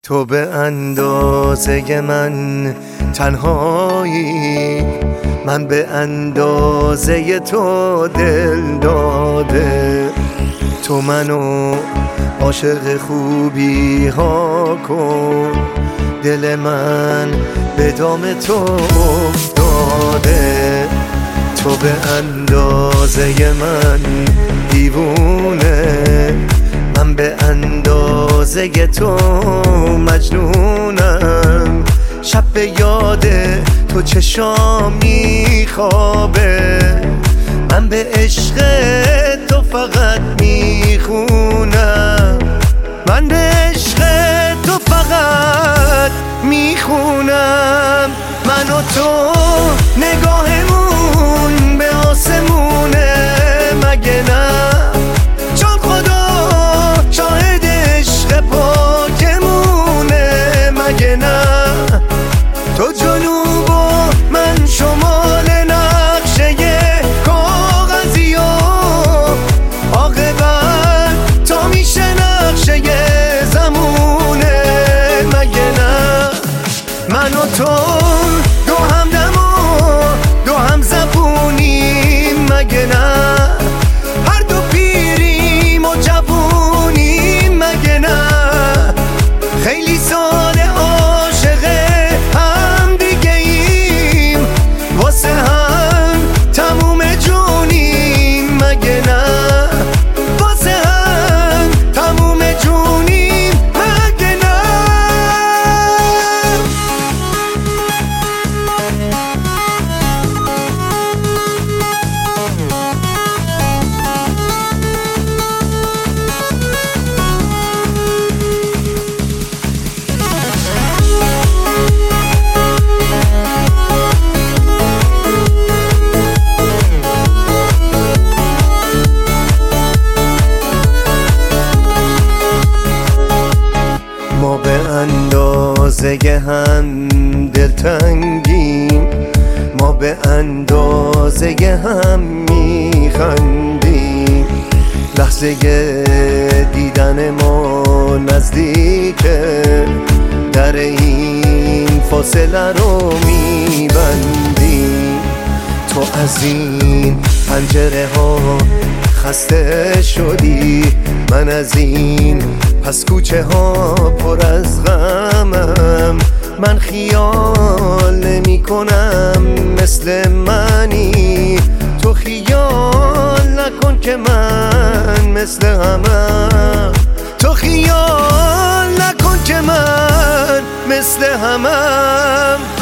تو به اندازه من تنهایی، من به اندازه تو دل داده. تو منو عاشق خوبی ها کن، دل من به دام تو افتاده. تو به اندازه من دیوونه، من به اندازه تو مجنونم. شب به یاد تو چشام میخوابه، من به عشق تو فقط میخونم، من به عشق تو فقط میخونم. من و تو نگاهمون به آسمونه، مگه نه؟ چون خدا شاهد عشق پاکمونه، مگه نه؟ تو جنوب و من شمال نقشه کاغذی و عاقبت تا میشه نقشه زمونه، مگه نه؟ من و تو دو همدم و دو هم زبونیم، مگه نه؟ هر دو پیریم و جوونیم، مگه نه؟ خیلی سال عاشق هم دیگه ایم، واسه هم تموم جونیم، مگه نه؟ واسه هم تموم جونیم، مگه نه؟ ما به اندازه هم دلتنگیم، ما به اندازه هم میخندیم. لحظه دیدن ما نزدیکه، در این فاصله رو میبندیم. تو از این پنجره ها خسته شدی، من از این پس کوچه ها پر از غمم. من خیال نمی کنم مثل منی، تو خیال نکن که من مثل همم، تو خیال نکن که من مثل همم.